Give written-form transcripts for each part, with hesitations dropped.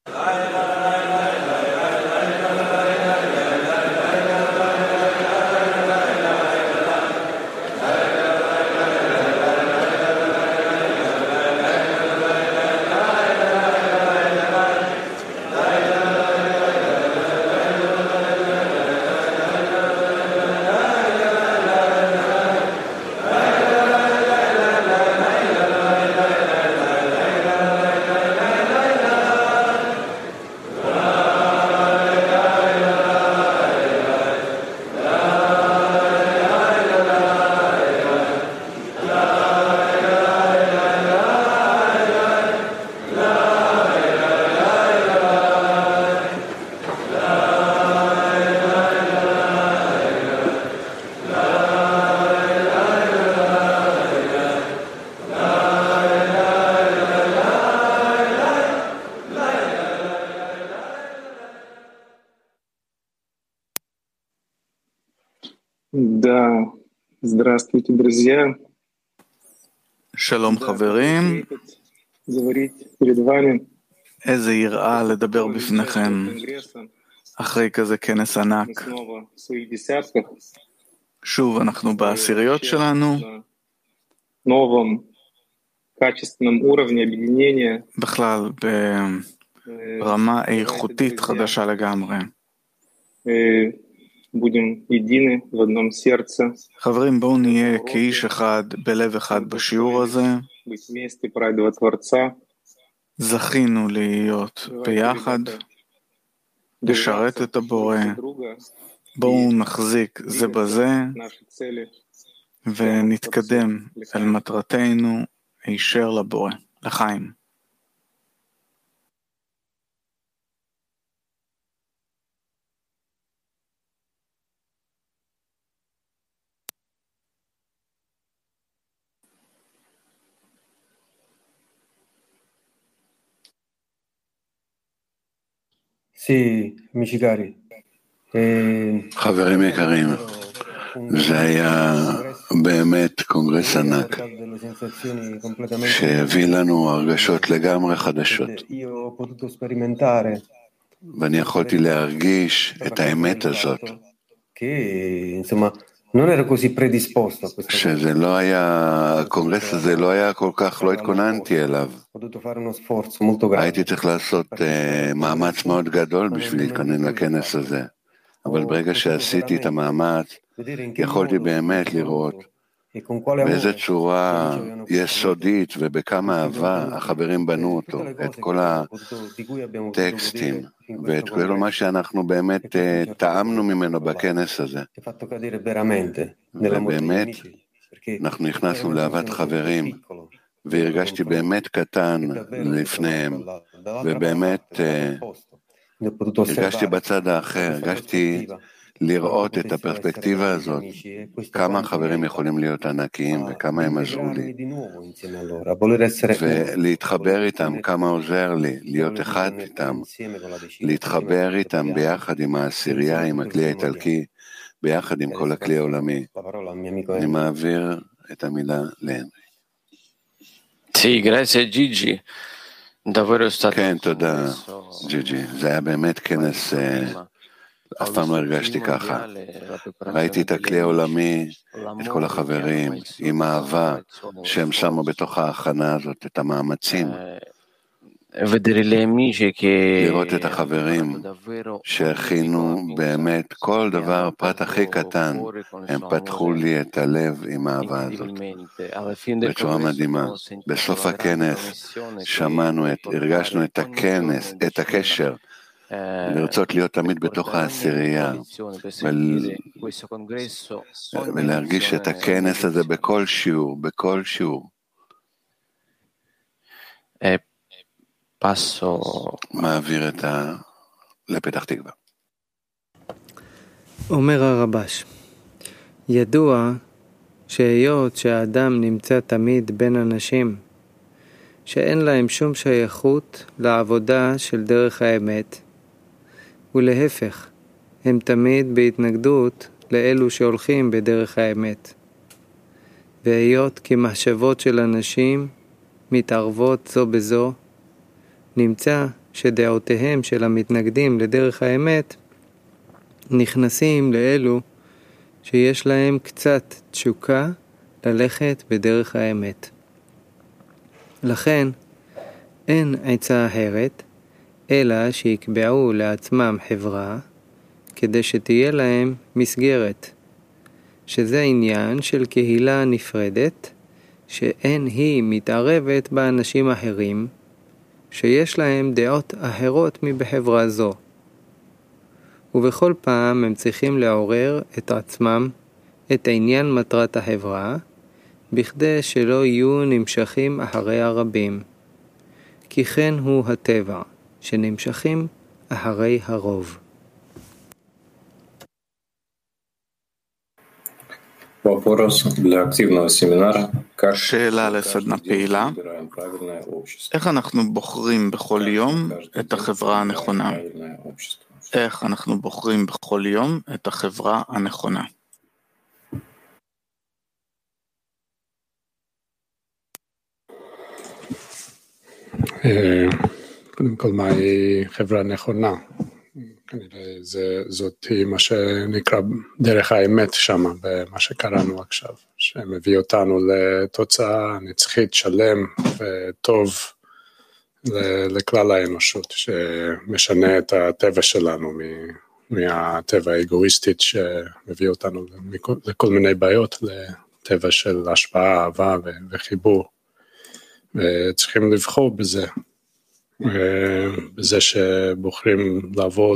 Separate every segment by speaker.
Speaker 1: Да, здравствуйте, друзья.
Speaker 2: שלום חברים,
Speaker 1: Перед вами.
Speaker 2: איזה יראה לדבר בפניכם אחרי כזה כנס ענק. שוב אנחנו בעשיריות שלנו, בכלל ברמה איכותית חדשה לגמרי. חברים, בואו נהיה כאיש אחד בלב אחד בשיעור הזה. זכינו להיות ביחד, לשרת את הבורא. בואו נחזיק זה בזה ונתקדם אל מטרתנו הישר לבורא, לחיים.
Speaker 3: חברים יקרים, זה היה באמת קונגרס ענק שהביא לנו הרגשות לגמרי חדשות, ואני יכולתי להרגיש את האמת הזאת, שזה לא היה, הקונגרס הזה לא היה כל כך, לא התכוננתי אליו. הייתי צריך לעשות מאמץ מאוד גדול בשביל להתכונן לכנס הזה, אבל ברגע שעשיתי את המאמץ, יכולתי באמת לראות באיזה צורה יסודית ובכמה אהבה החברים בנו אותו, את כל הטקסטים ואת כל מה שאנחנו באמת טעמנו ממנו בכנס הזה. ובאמת אנחנו נכנסנו לאהבת חברים והרגשתי באמת קטן לפניהם, ובאמת הרגשתי בצד האחר, הרגשתי לראות את הפרספקטיבה הזאת, כמה חברים יכולים להיות ענקיים וכמה הם עזרו לי, ולהתחבר איתם, כמה עוזר לי, להיות אחד איתם, להתחבר איתם ביחד עם העשירייה, עם הכלי האיטלקי, ביחד עם כל הכלי העולמי. אני מעביר את המילה להנרי.
Speaker 4: Sì, grazie Gigi. Davvero è stato
Speaker 3: כן, תודה, ג'יג'י. זה היה באמת כנס, אף פעם לא הרגשתי ככה. ראיתי את הכלי העולמי, את כל החברים, עם האהבה שהם שמו בתוך ההכנה הזאת, את המאמצים. לראות את החברים שהכינו באמת כל דבר, פרט הכי קטן, הם פתחו לי את הלב עם האהבה הזאת בצורה מדהימה. בסוף הכנס הרגשנו את הכנס, את הקשר, לרצות להיות תמיד בתוך העשירייה ולהרגיש את הכנס הזה בכל שיעור, בכל שיעור. מעביר לפתח תקווה.
Speaker 5: אומר הרבש, ידוע שהיות שהאדם נמצא תמיד בין אנשים שאין להם שום שייכות לעבודה של דרך האמת, ולהפך, הם תמיד בהתנגדות לאלו שהולכים בדרך האמת. והיות כי מחשבות של אנשים מתערבות זו בזו, נמצא שדעותיהם של המתנגדים לדרך האמת נכנסים לאלו שיש להם קצת תשוקה ללכת בדרך האמת. לכן אין עצה אחרת אלא שיקבעו לעצמם חברה כדי שתהיה להם מסגרת, שזה עניין של קהילה נפרדת שאין היא מתערבת באנשים אחרים שיש להם דעות אחרות מבחברה זו, ובכל פעם הם צריכים לעורר את עצמם את עניין מטרת החברה בכדי שלא יהיו נמשכים אחרי הרבים, כי כן הוא הטבע שנמשכים אחרי הרוב.
Speaker 2: שאלה לסדנה פעילה: איך אנחנו בוחרים בכל יום את החברה הנכונה? איך אנחנו בוחרים בכל יום את החברה הנכונה?
Speaker 6: קודם כל, מהי חברה נכונה? זאת מה שנקרא דרך האמת שם, במה שקראנו עכשיו, שמביא אותנו לתוצאה נצחית שלם וטוב לכלל האנושות, שמשנה את הטבע שלנו מהטבע האגואיסטית שמביא אותנו לכל מיני בעיות, לטבע של השפעה, אהבה וחיבור, וצריכים לבחור בזה שבוחרים לעבור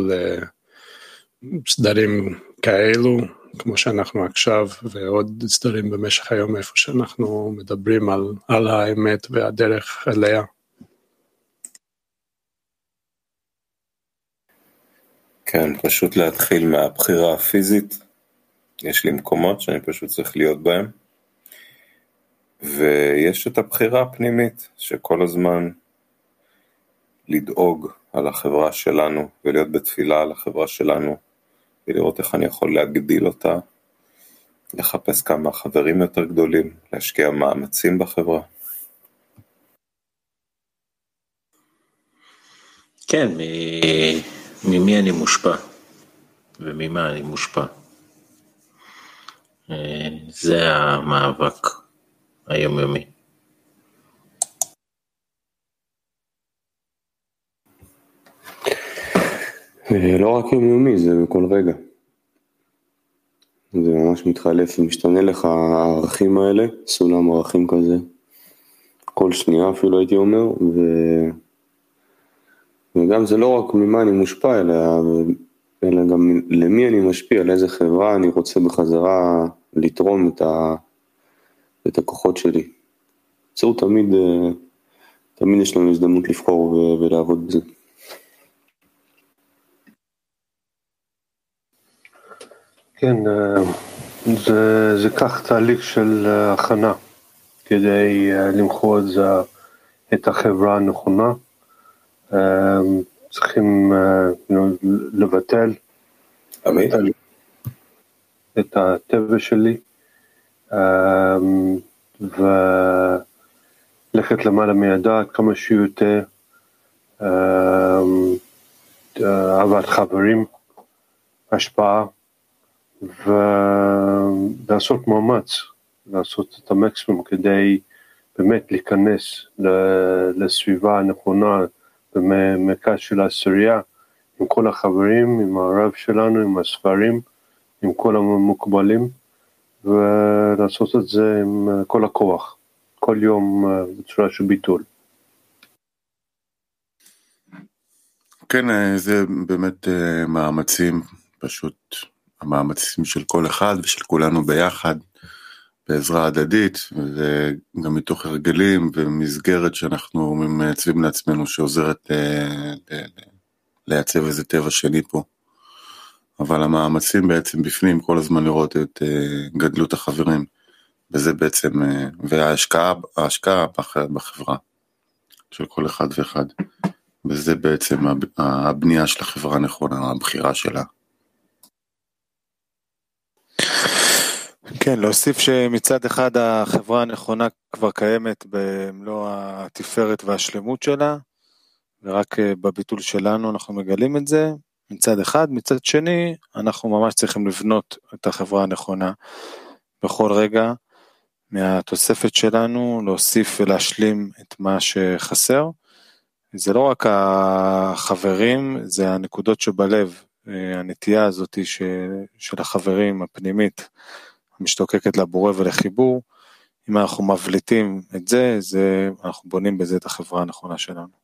Speaker 6: לסדרים כאלו, כמו שאנחנו עכשיו, ועוד סדרים במשך היום איפה שאנחנו מדברים על האמת והדרך אליה.
Speaker 7: כן, פשוט להתחיל מהבחירה הפיזית. יש לי מקומות שאני פשוט צריך להיות בהם, ויש את הבחירה הפנימית שכל הזמן לדאוג על החברה שלנו ולהיות בתפילה על החברה שלנו ולראות איך אני יכול להגדיל אותה, לחפש כמה חברים יותר גדולים, להשקיע מאמצים בחברה.
Speaker 8: כן, ממי אני מושפע וממה אני מושפע. זה המאבק היומיומי.
Speaker 9: לא רק יומיומי, זה בכל רגע. זה ממש מתחלף ומשתנה לך הערכים האלה, סולם ערכים כזה. כל שנייה אפילו הייתי אומר, וגם זה לא רק ממה אני מושפע, אלא גם למי אני משפיע, לאיזה חברה אני רוצה בחזרה לתרום את הכוחות שלי. זהו תמיד יש לנו הזדמנות לבחור ולעבוד בזה.
Speaker 10: כן, זה כך תהליך של הכנה, כדי למחור את החברה הנכונה. צריכים לבטל את הטבע שלי, ולכת למעלה מהדעת כמה שיותר, אהבת חברים, השפעה, ולעשות מאמץ, לעשות את המקסימום כדי באמת להיכנס לסביבה הנכונה במרכז של העשירייה, עם כל החברים, עם הרב שלנו, עם הספרים, עם כל המקובלים, ולעשות את זה עם כל הכוח, כל יום בצורה של ביטול.
Speaker 3: כן, זה באמת מאמצים, פשוט המאמצים של כל אחד ושל כולנו ביחד, בעזרה הדדית, וגם מתוך הרגלים ומסגרת שאנחנו מעצבים לעצמנו, שעוזרת לייצב איזה טבע שני פה. אבל המאמצים בעצם בפנים כל הזמן לראות את גדלות החברים, וזה בעצם, וההשקעה בחברה של כל אחד ואחד, וזה בעצם הבנייה של החברה הנכונה, הבחירה שלה.
Speaker 11: כן, להוסיף שמצד אחד החברה הנכונה כבר קיימת במלוא התפארת והשלמות שלה, ורק בביטול שלנו אנחנו מגלים את זה, מצד אחד, מצד שני, אנחנו ממש צריכים לבנות את החברה הנכונה, בכל רגע, מהתוספת שלנו, להוסיף ולהשלים את מה שחסר, זה לא רק החברים, זה הנקודות שבלב, הנטייה הזאת של החברים הפנימית, המשתוקקת לבורא ולחיבור, אם אנחנו מבליטים את זה, אנחנו בונים בזה את החברה הנכונה שלנו.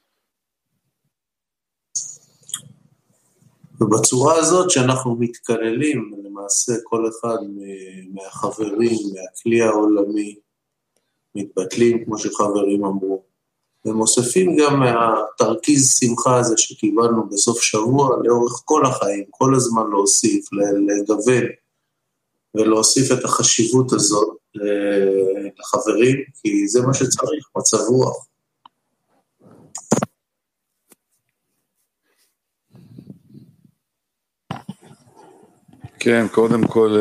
Speaker 12: ובצורה הזאת שאנחנו מתכללים, למעשה כל אחד מהחברים, מהכלי העולמי, מתבטלים כמו שחברים אמרו, ומוסיפים גם מהתרכיז שמחה הזה שקיבלנו בסוף שבוע, לאורך כל החיים, כל הזמן להוסיף, לגוון, ולהוסיף את החשיבות הזאת לחברים, כי זה מה שצריך, מצב רוח.
Speaker 13: כן, קודם כל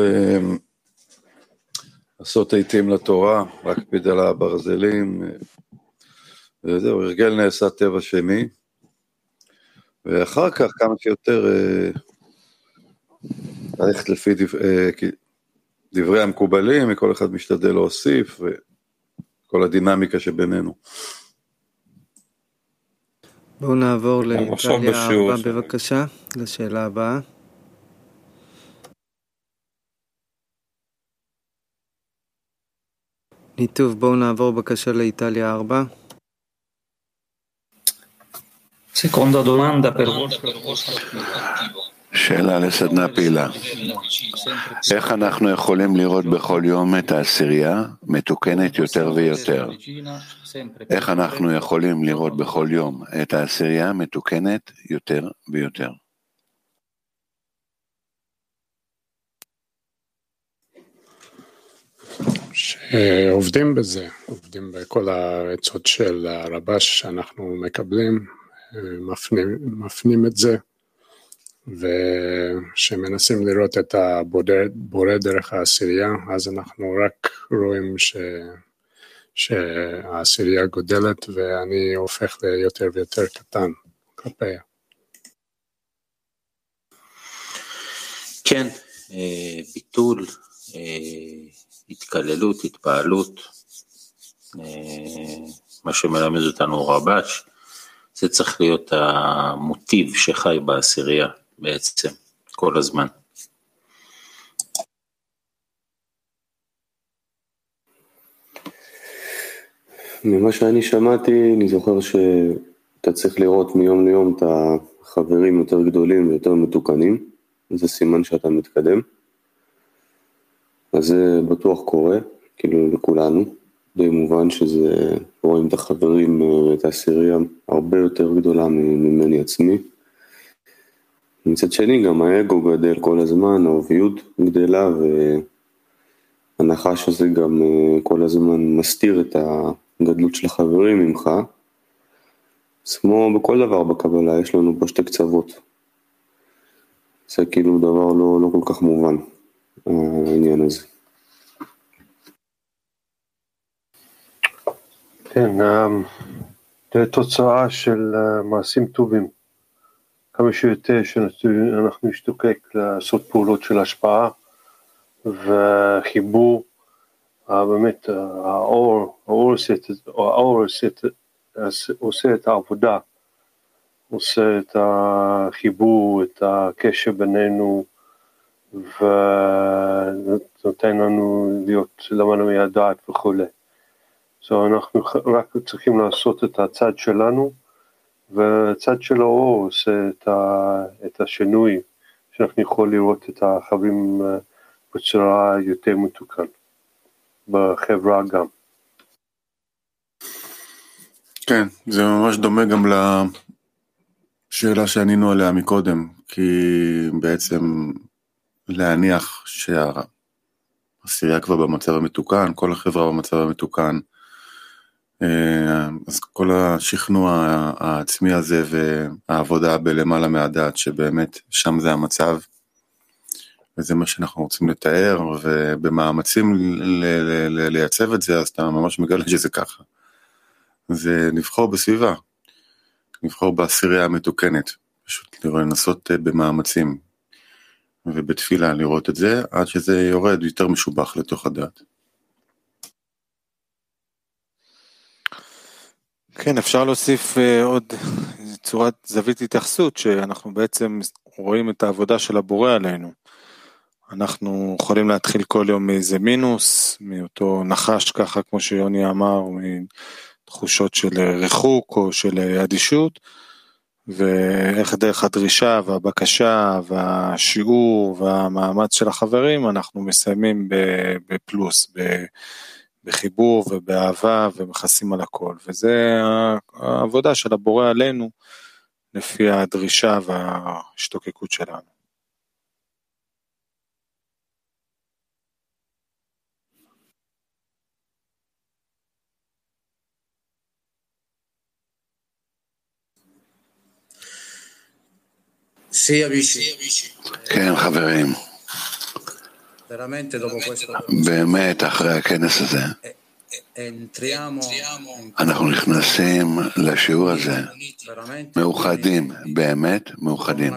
Speaker 13: לעשות עיתים לתורה, להקפיד על הברזלים, וזהו, הרגל נעשה טבע שני, ואחר כך כמה שיותר ללכת לפי דברי המקובלים, כל אחד משתדל להוסיף, וכל הדינמיקה שבינינו.
Speaker 5: בואו נעבור לאיטליה 4 בבקשה, לשאלה הבאה. ניטוב, בואו נעבור בבקשה לאיטליה 4.
Speaker 14: Seconda domanda per
Speaker 3: שאלה לסדנה פעילה. איך אנחנו יכולים לראות בכל יום את העשירייה מתוקנת יותר ויותר? איך אנחנו יכולים לראות בכל יום את העשירייה מתוקנת יותר ויותר?
Speaker 6: שעובדים בזה, עובדים בכל העצות של הרבש שאנחנו מקבלים, מפנים את זה, ושמנסים לראות את הבורא דרך העשירייה, אז אנחנו רק רואים שהעשירייה גודלת, ואני הופך ליותר ויותר קטן כלפיה.
Speaker 8: כן, ביטול, התקללות, התפעלות, מה שמלמד אותנו רבש, זה צריך להיות המוטיב שחי בעשירייה בעצם, כל הזמן.
Speaker 9: ממה שאני שמעתי, אני זוכר שאתה צריך לראות מיום ליום את החברים יותר גדולים ויותר מתוקנים, זה סימן שאתה מתקדם. אז זה בטוח קורה, כאילו לכולנו, די מובן שזה רואים את החברים ואת העשירייה הרבה יותר גדולה ממני עצמי. מצד שני גם האגו גדל כל הזמן, האוביות גדלה, והנחש הזה גם כל הזמן מסתיר את הגדלות של החברים ממך. אז כמו בכל דבר בקבלה, יש לנו פה שתי קצוות. זה כאילו דבר לא כל כך מובן, העניין הזה.
Speaker 10: כן, זה תוצאה של מעשים טובים. כמה שיותר שאנחנו נשתוקק לעשות פעולות של השפעה וחיבור, באמת האור עושה את העבודה, עושה את החיבור, את הקשר בינינו, ונותן לנו להיות למעלה מהדעת וכו'. אז אנחנו רק צריכים לעשות את הצד שלנו, והצד של האור עושה את השינוי, שאנחנו יכולים לראות את החברים בצורה יותר מתוקן, בחברה גם.
Speaker 13: כן, זה ממש דומה גם לשאלה שענינו עליה מקודם, כי בעצם להניח שהעשירייה כבר במצב המתוקן, כל החברה במצב המתוקן, אז כל השכנוע העצמי הזה והעבודה בלמעלה מהדעת שבאמת שם זה המצב, וזה מה שאנחנו רוצים לתאר, ובמאמצים לייצב את זה, אז אתה ממש מגלה שזה ככה. זה לבחור בסביבה, לבחור בעשירייה המתוקנת, פשוט לנסות במאמצים ובתפילה לראות את זה, עד שזה יורד יותר משובח לתוך הדעת.
Speaker 11: כן, אפשר להוסיף עוד צורת זווית התייחסות, שאנחנו בעצם רואים את העבודה של הבורא עלינו. אנחנו יכולים להתחיל כל יום מאיזה מינוס, מאותו נחש ככה, כמו שיוני אמר, מתחושות של ריחוק או של אדישות, ואיך דרך הדרישה והבקשה והשיעור והמאמץ של החברים, אנחנו מסיימים בפלוס, בחיבור ובאהבה ומכסים על הכל, וזה העבודה של הבורא עלינו, לפי הדרישה וההשתוקקות שלנו.
Speaker 3: כן, חברים, באמת אחרי הכנס הזה אנחנו נכנסים לשיעור הזה מאוחדים, באמת מאוחדים,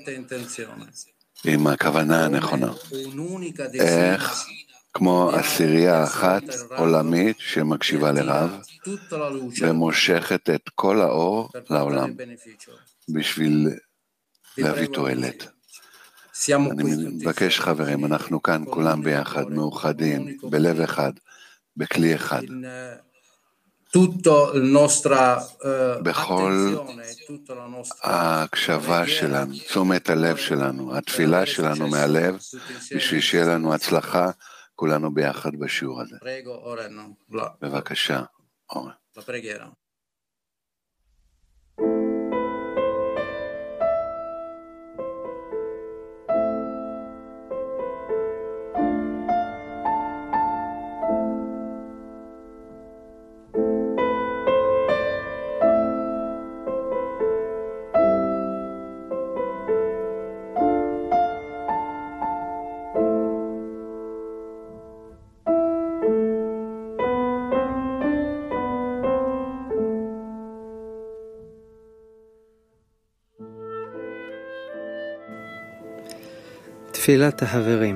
Speaker 3: עם הכוונה הנכונה, איך כמו עשירייה אחת עולמית שמקשיבה לרב ומושכת את כל האור לעולם בשביל להביא תועלת. אני מבקש חברים, אנחנו כאן כולם ביחד, מאוחדים, בלב אחד, בכלי אחד. בכל ההקשבה שלנו, תשומת הלב שלנו, התפילה שלנו מהלב, בשביל שיהיה לנו הצלחה, כולנו ביחד בשיעור הזה. בבקשה, אורן.
Speaker 5: תפילת החברים.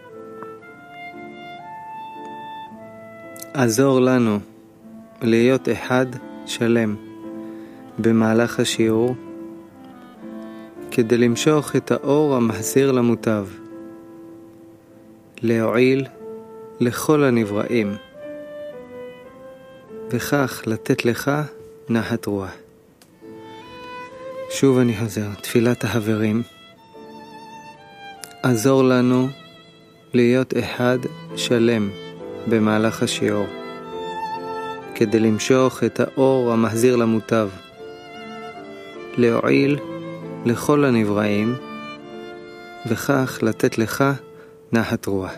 Speaker 5: עזור לנו להיות אחד שלם במהלך השיעור, כדי למשוך את האור המחזיר למוטב, להועיל לכל הנבראים, וכך לתת לך נחת רוח. שוב אני חוזר, תפילת החברים. עזור לנו להיות אחד שלם במהלך השיעור, כדי למשוך את האור המחזיר למוטב, להועיל לכל הנבראים, וכך לתת לך נחת רוח.